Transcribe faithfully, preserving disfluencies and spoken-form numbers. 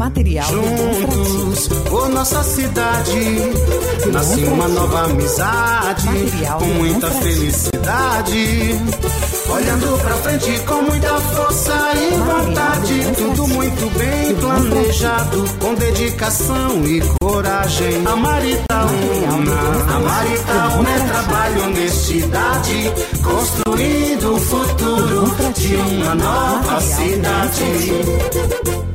Material juntos por nossa cidade nasce uma nova amizade com muita felicidade, olhando pra frente com muita força e vontade, tudo muito bem planejado, com dedicação e coragem. A Maritaúna, a Maritaúna é trabalho, honestidade, construindo o futuro de uma nova cidade.